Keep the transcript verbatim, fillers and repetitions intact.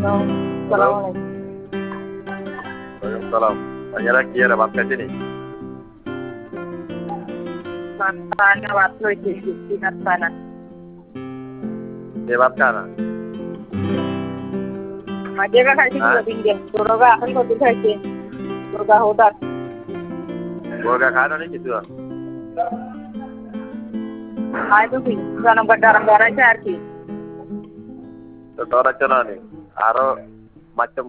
Assalamualaikum. Waalaikumsalam. Panjara kia ada bangsa sini. Sana waktu itu di sana. Debat kana. माझे का खायची तुला पिंगे तुरोगा आपण होती खायची तुरोगा होतात Gua खाना नहीं gitu. काय तू पिंग जाणं गड्डारं करायचं आरती Tora cana nih. Aro macam